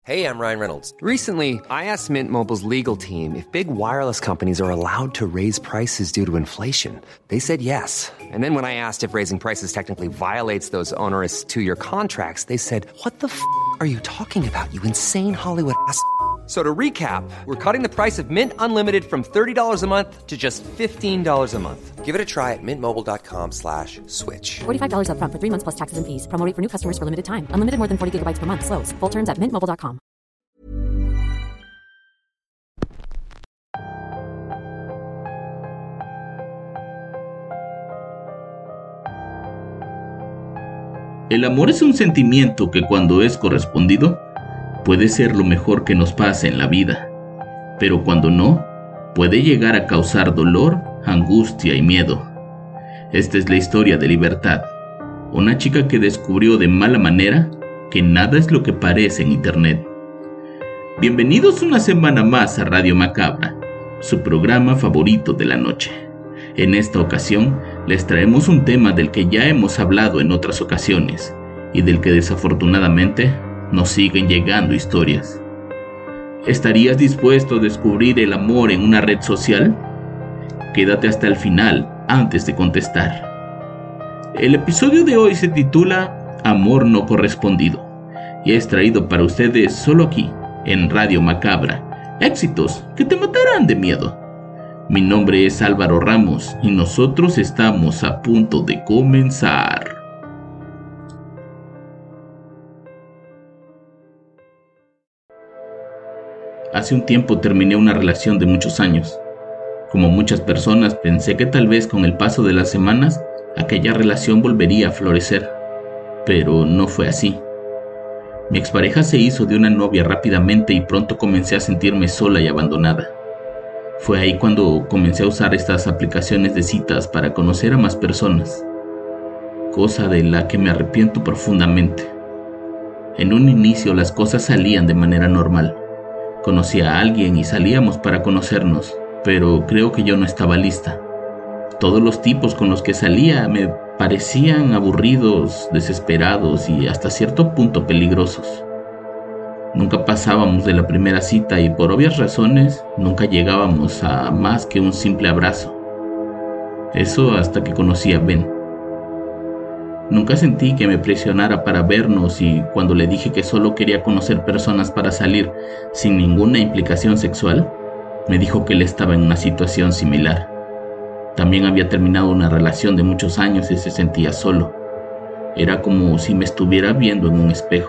Hey, I'm Ryan Reynolds. Recently, I asked Mint Mobile's legal team if big wireless companies are allowed to raise prices due to inflation. They said yes. And then when I asked if raising prices technically violates those onerous two-year contracts, they said, "What the f*** are you talking about, you insane Hollywood ass?" So to recap, we're cutting the price of Mint Unlimited from $30 a month to just $15 a month. Give it a try at mintmobile.com/switch. $45 up front for 3 months plus taxes and fees. Promo rate for new customers for limited time. Unlimited more than 40 gigabytes per month. Slows full terms at mintmobile.com. El amor es un sentimiento que cuando es correspondido puede ser lo mejor que nos pase en la vida, pero cuando no, puede llegar a causar dolor, angustia y miedo. Esta es la historia de Libertad, una chica que descubrió de mala manera que nada es lo que parece en internet. Bienvenidos una semana más a Radio Macabra, su programa favorito de la noche. En esta ocasión les traemos un tema del que ya hemos hablado en otras ocasiones y del que desafortunadamente nos siguen llegando historias. ¿Estarías dispuesto a descubrir el amor en una red social? Quédate hasta el final antes de contestar. El episodio de hoy se titula Amor no correspondido y es traído para ustedes solo aquí, en Radio Macabra. Éxitos que te matarán de miedo. Mi nombre es Álvaro Ramos y nosotros estamos a punto de comenzar. Hace un tiempo terminé una relación de muchos años. Como muchas personas, pensé que tal vez con el paso de las semanas, aquella relación volvería a florecer. Pero no fue así. Mi expareja se hizo de una novia rápidamente y pronto comencé a sentirme sola y abandonada. Fue ahí cuando comencé a usar estas aplicaciones de citas para conocer a más personas, cosa de la que me arrepiento profundamente. En un inicio las cosas salían de manera normal. Conocí a alguien y salíamos para conocernos, pero creo que yo no estaba lista. Todos los tipos con los que salía me parecían aburridos, desesperados y hasta cierto punto peligrosos. Nunca pasábamos de la primera cita y por obvias razones nunca llegábamos a más que un simple abrazo. Eso hasta que conocí a Ben. Nunca sentí que me presionara para vernos y cuando le dije que solo quería conocer personas para salir sin ninguna implicación sexual, me dijo que él estaba en una situación similar. También había terminado una relación de muchos años y se sentía solo. Era como si me estuviera viendo en un espejo.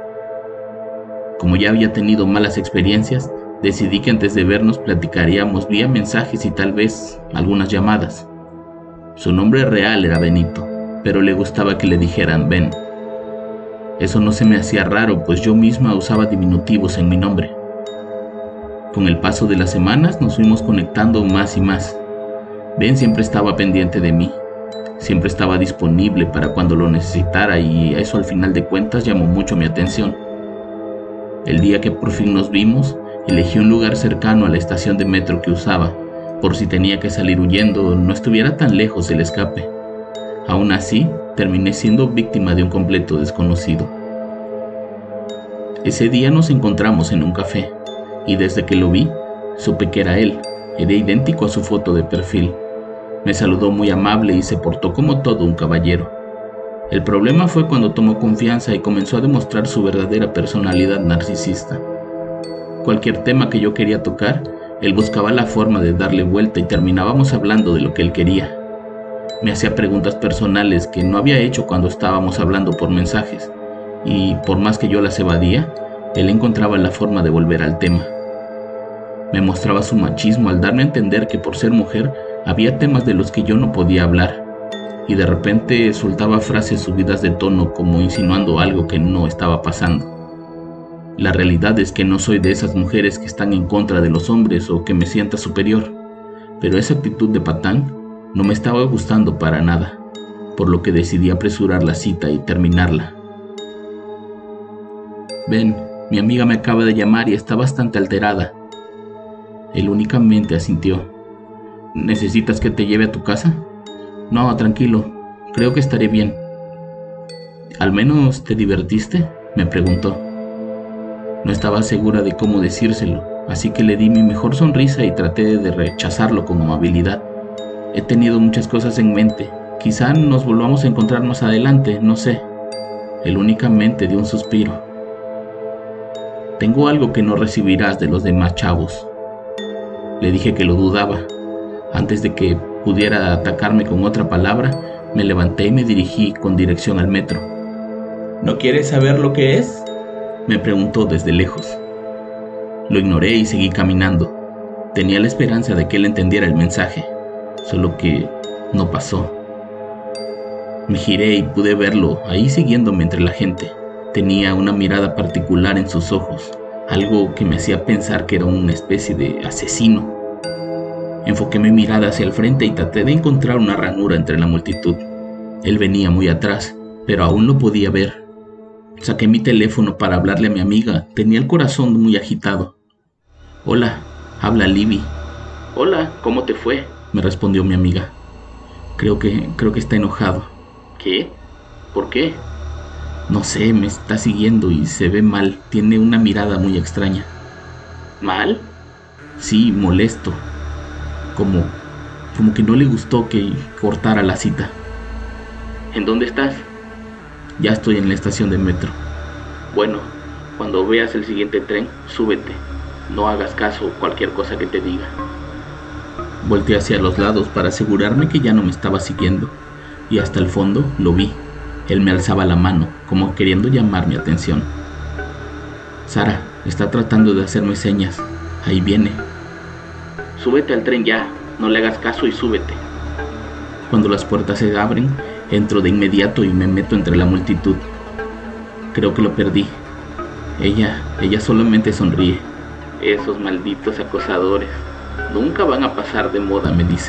Como ya había tenido malas experiencias, decidí que antes de vernos platicaríamos vía mensajes y tal vez algunas llamadas. Su nombre real era Benito, pero le gustaba que le dijeran Ben. Eso no se me hacía raro, pues yo misma usaba diminutivos en mi nombre. Con el paso de las semanas nos fuimos conectando más y más. Ben siempre estaba pendiente de mí, siempre estaba disponible para cuando lo necesitara y eso al final de cuentas llamó mucho mi atención. El día que por fin nos vimos, elegí un lugar cercano a la estación de metro que usaba, por si tenía que salir huyendo no estuviera tan lejos el escape. Aún así, terminé siendo víctima de un completo desconocido. Ese día nos encontramos en un café, y desde que lo vi, supe que era él. Era idéntico a su foto de perfil. Me saludó muy amable y se portó como todo un caballero. El problema fue cuando tomó confianza y comenzó a demostrar su verdadera personalidad narcisista. Cualquier tema que yo quería tocar, él buscaba la forma de darle vuelta y terminábamos hablando de lo que él quería. Me hacía preguntas personales que no había hecho cuando estábamos hablando por mensajes, y por más que yo las evadía, él encontraba la forma de volver al tema. Me mostraba su machismo al darme a entender que por ser mujer había temas de los que yo no podía hablar, y de repente soltaba frases subidas de tono como insinuando algo que no estaba pasando. La realidad es que no soy de esas mujeres que están en contra de los hombres o que me sienta superior, pero esa actitud de patán no me estaba gustando para nada, por lo que decidí apresurar la cita y terminarla. Ben, mi amiga me acaba de llamar y está bastante alterada. Él únicamente asintió. ¿Necesitas que te lleve a tu casa? No, tranquilo, creo que estaré bien. ¿Al menos te divertiste?, me preguntó. No estaba segura de cómo decírselo, así que le di mi mejor sonrisa y traté de rechazarlo con amabilidad. He tenido muchas cosas en mente. Quizá nos volvamos a encontrar más adelante, no sé. Él únicamente dio un suspiro. Tengo algo que no recibirás de los demás chavos. Le dije que lo dudaba. Antes de que pudiera atacarme con otra palabra, me levanté y me dirigí con dirección al metro. ¿No quieres saber lo que es?, me preguntó desde lejos. Lo ignoré y seguí caminando. Tenía la esperanza de que él entendiera el mensaje, solo que no pasó. Me giré y pude verlo ahí siguiéndome entre la gente. Tenía una mirada particular en sus ojos, algo que me hacía pensar que era una especie de asesino. Enfoqué mi mirada hacia el frente y traté de encontrar una ranura entre la multitud. Él venía muy atrás, pero aún lo podía ver. Saqué mi teléfono para hablarle a mi amiga. Tenía el corazón muy agitado. Hola, habla Libby. Hola, ¿cómo te fue?, me respondió mi amiga. Creo que está enojado. ¿Qué? ¿Por qué? No sé, me está siguiendo y se ve mal. Tiene una mirada muy extraña. ¿Mal? Sí, molesto. Como que no le gustó que cortara la cita. ¿En dónde estás? Ya estoy en la estación de metro. Bueno, cuando veas el siguiente tren, súbete. No hagas caso a cualquier cosa que te diga. Volteé hacia los lados para asegurarme que ya no me estaba siguiendo, y hasta el fondo lo vi. Él me alzaba la mano, como queriendo llamar mi atención. Sara, está tratando de hacerme señas. Ahí viene. Súbete al tren ya, no le hagas caso y súbete. Cuando las puertas se abren, entro de inmediato y me meto entre la multitud. Creo que lo perdí. Ella solamente sonríe. Esos malditos acosadores nunca van a pasar de moda, me dice.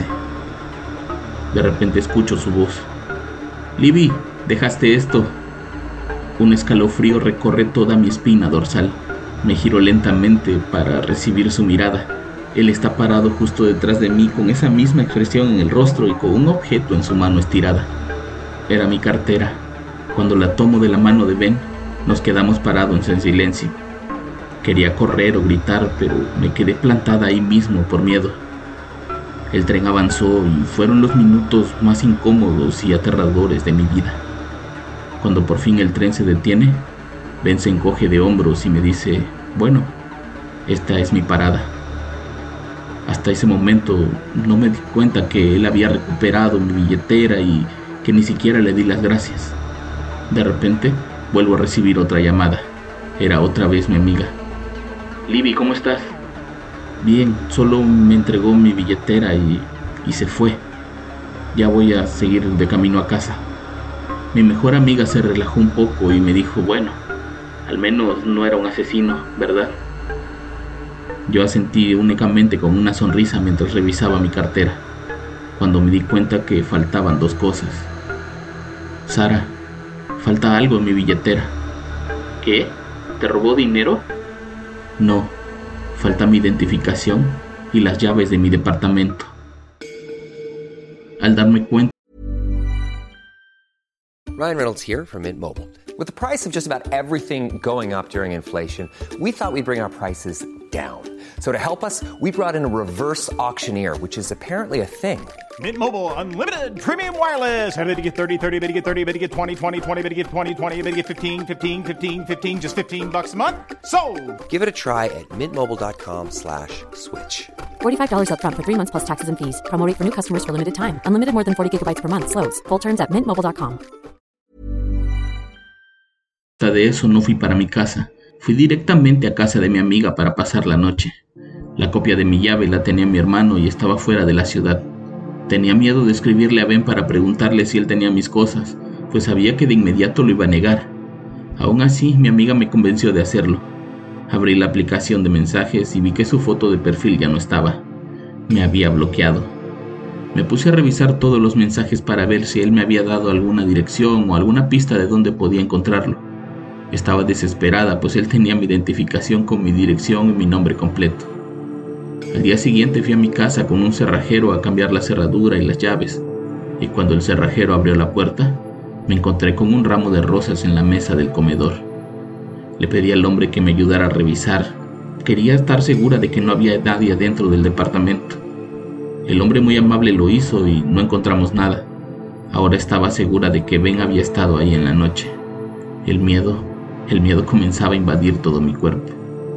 De repente escucho su voz. Libby, dejaste esto. Un escalofrío recorre toda mi espina dorsal. Me giro lentamente para recibir su mirada. Él está parado justo detrás de mí con esa misma expresión en el rostro y con un objeto en su mano estirada. Era mi cartera. Cuando la tomo de la mano de Ben, nos quedamos parados en silencio. Quería correr o gritar, pero me quedé plantada ahí mismo por miedo. El tren avanzó y fueron los minutos más incómodos y aterradores de mi vida. Cuando por fin el tren se detiene, Ben se encoge de hombros y me dice, bueno, esta es mi parada. Hasta ese momento no me di cuenta que él había recuperado mi billetera y que ni siquiera le di las gracias. De repente, vuelvo a recibir otra llamada. Era otra vez mi amiga. Libby, ¿cómo estás? Bien, solo me entregó mi billetera y se fue. Ya voy a seguir de camino a casa. Mi mejor amiga se relajó un poco y me dijo, bueno, al menos no era un asesino, ¿verdad? Yo asentí únicamente con una sonrisa mientras revisaba mi cartera, cuando me di cuenta que faltaban dos cosas. Sara, falta algo en mi billetera. ¿Qué? ¿Te robó dinero? No, falta mi identificación y las llaves de mi departamento. Al darme cuenta... Ryan Reynolds here from Mint Mobile. With the price of just about everything going up during inflation, we thought we'd bring our prices down. So to help us, we brought in a reverse auctioneer, which is apparently a thing. Mint Mobile Unlimited Premium Wireless. How to get 30, 30, bit to get 30, bit to get 20, 20, 20, bit to get 20, 20, bit to get 15, 15, 15, 15, just $15 a month? Sold! Give it a try at mintmobile.com/switch. $45 up front for 3 months plus taxes and fees. Promo rate for new customers for limited time. Unlimited more than 40 gigabytes per month. Slows full terms at mintmobile.com. De eso no fui para mi casa. Fui directamente a casa de mi amiga para pasar la noche. La copia de mi llave la tenía mi hermano y estaba fuera de la ciudad. Tenía miedo de escribirle a Ben para preguntarle si él tenía mis cosas, pues sabía que de inmediato lo iba a negar. Aún así, mi amiga me convenció de hacerlo. Abrí la aplicación de mensajes y vi que su foto de perfil ya no estaba. Me había bloqueado. Me puse a revisar todos los mensajes para ver si él me había dado alguna dirección o alguna pista de dónde podía encontrarlo. Estaba desesperada, pues él tenía mi identificación con mi dirección y mi nombre completo. Al día siguiente fui a mi casa con un cerrajero a cambiar la cerradura y las llaves, y cuando el cerrajero abrió la puerta, me encontré con un ramo de rosas en la mesa del comedor. Le pedí al hombre que me ayudara a revisar. Quería estar segura de que no había nadie dentro del departamento. El hombre muy amable lo hizo y no encontramos nada. Ahora estaba segura de que Ben había estado ahí en la noche. El miedo comenzaba a invadir todo mi cuerpo.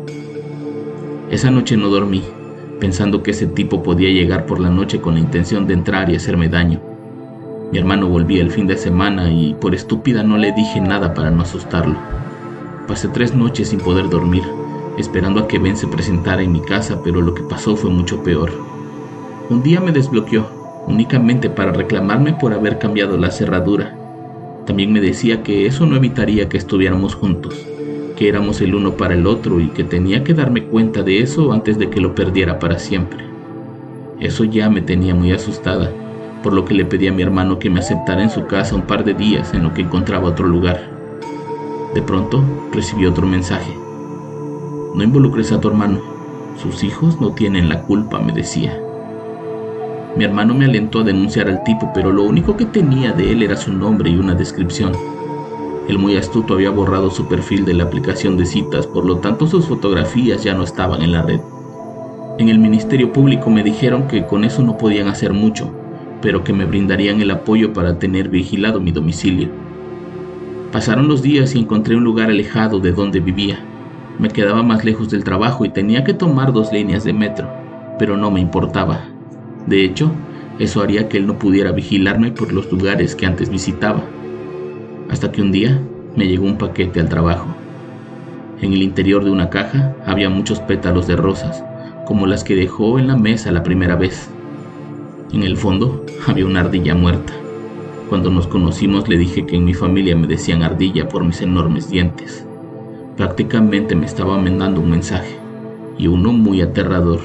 Esa noche no dormí, pensando que ese tipo podía llegar por la noche con la intención de entrar y hacerme daño. Mi hermano volvía el fin de semana y por estúpida no le dije nada para no asustarlo. Pasé 3 noches sin poder dormir, esperando a que Ben se presentara en mi casa, pero lo que pasó fue mucho peor. Un día me desbloqueó, únicamente para reclamarme por haber cambiado la cerradura. También me decía que eso no evitaría que estuviéramos juntos, que éramos el uno para el otro y que tenía que darme cuenta de eso antes de que lo perdiera para siempre. Eso ya me tenía muy asustada, por lo que le pedí a mi hermano que me aceptara en su casa un par de días en lo que encontraba otro lugar. De pronto recibí otro mensaje. No involucres a tu hermano, sus hijos no tienen la culpa, me decía. Mi hermano me alentó a denunciar al tipo, pero lo único que tenía de él era su nombre y una descripción. El muy astuto había borrado su perfil de la aplicación de citas, por lo tanto sus fotografías ya no estaban en la red. En el Ministerio Público me dijeron que con eso no podían hacer mucho, pero que me brindarían el apoyo para tener vigilado mi domicilio. Pasaron los días y encontré un lugar alejado de donde vivía. Me quedaba más lejos del trabajo y tenía que tomar 2 líneas de metro, pero no me importaba. De hecho, eso haría que él no pudiera vigilarme por los lugares que antes visitaba. Hasta que un día me llegó un paquete al trabajo. En el interior de una caja había muchos pétalos de rosas, como las que dejó en la mesa la primera vez. En el fondo había una ardilla muerta. Cuando nos conocimos le dije que en mi familia me decían ardilla por mis enormes dientes. Prácticamente me estaba mandando un mensaje, y uno muy aterrador.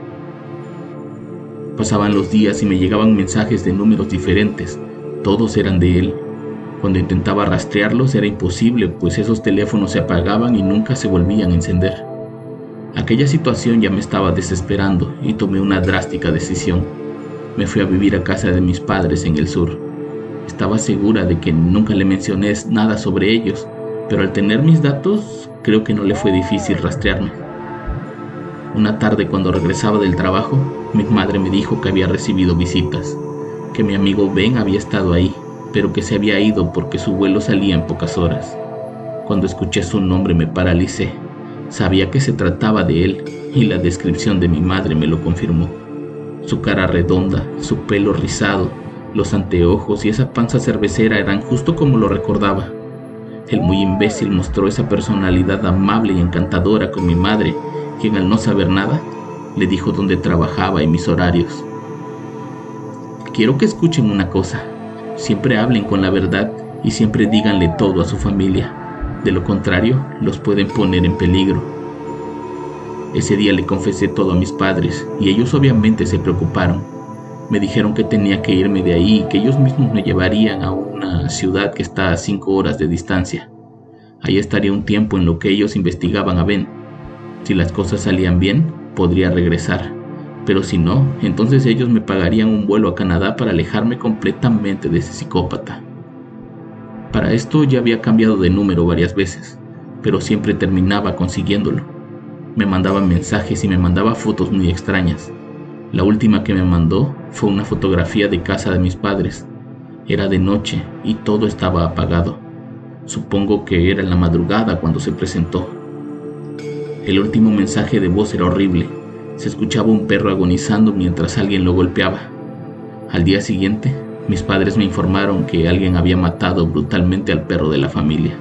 Pasaban los días y me llegaban mensajes de números diferentes. Todos eran de él. Cuando intentaba rastrearlos era imposible, pues esos teléfonos se apagaban y nunca se volvían a encender. Aquella situación ya me estaba desesperando y tomé una drástica decisión. Me fui a vivir a casa de mis padres en el sur. Estaba segura de que nunca le mencioné nada sobre ellos, pero al tener mis datos, creo que no le fue difícil rastrearme. Una tarde, cuando regresaba del trabajo, mi madre me dijo que había recibido visitas, que mi amigo Ben había estado ahí, pero que se había ido porque su vuelo salía en pocas horas. Cuando escuché su nombre me paralicé. Sabía que se trataba de él, y la descripción de mi madre me lo confirmó. Su cara redonda, su pelo rizado, los anteojos y esa panza cervecera eran justo como lo recordaba. El muy imbécil mostró esa personalidad amable y encantadora con mi madre, quien al no saber nada, le dijo dónde trabajaba y mis horarios. Quiero que escuchen una cosa. Siempre hablen con la verdad y siempre díganle todo a su familia. De lo contrario, los pueden poner en peligro. Ese día le confesé todo a mis padres y ellos obviamente se preocuparon. Me dijeron que tenía que irme de ahí y que ellos mismos me llevarían a una ciudad que está a 5 horas de distancia. Ahí estaría un tiempo en lo que ellos investigaban a Ben. Si las cosas salían bien, podría regresar. Pero si no, entonces ellos me pagarían un vuelo a Canadá para alejarme completamente de ese psicópata. Para esto ya había cambiado de número varias veces, pero siempre terminaba consiguiéndolo. Me mandaba mensajes y me mandaba fotos muy extrañas. La última que me mandó fue una fotografía de casa de mis padres. Era de noche y todo estaba apagado. Supongo que era en la madrugada cuando se presentó. El último mensaje de voz era horrible. Se escuchaba un perro agonizando mientras alguien lo golpeaba. Al día siguiente, mis padres me informaron que alguien había matado brutalmente al perro de la familia.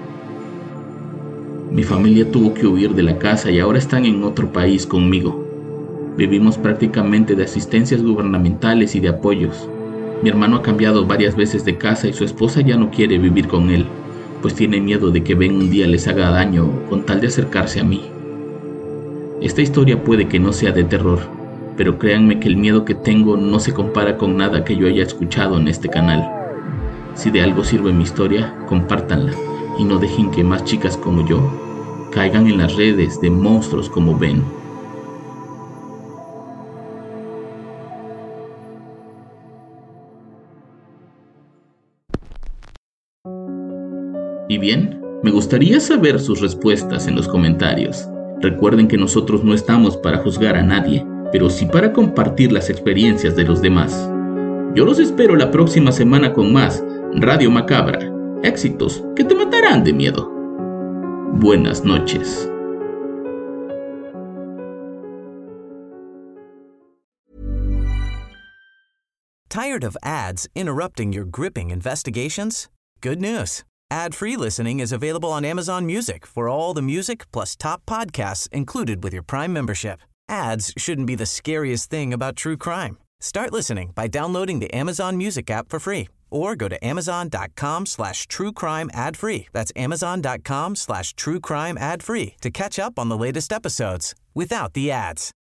Mi familia tuvo que huir de la casa y ahora están en otro país conmigo. Vivimos prácticamente de asistencias gubernamentales y de apoyos. Mi hermano ha cambiado varias veces de casa y su esposa ya no quiere vivir con él, pues tiene miedo de que Ben un día les haga daño con tal de acercarse a mí. Esta historia puede que no sea de terror, pero créanme que el miedo que tengo no se compara con nada que yo haya escuchado en este canal. Si de algo sirve mi historia, compártanla y no dejen que más chicas como yo caigan en las redes de monstruos como Ben. Y bien, Me gustaría saber sus respuestas en los comentarios. Recuerden que nosotros no estamos para juzgar a nadie, pero sí para compartir las experiencias de los demás. Yo los espero la próxima semana con más Radio Macabra. Éxitos que te matarán de miedo. Buenas noches. Tired of ads interrupting your gripping investigations? Good news. Ad-free listening is available on Amazon Music for all the music plus top podcasts included with your Prime membership. Ads shouldn't be the scariest thing about true crime. Start listening by downloading the Amazon Music app for free or go to amazon.com/truecrime ad-free. That's amazon.com/truecrime ad-free to catch up on the latest episodes without the ads.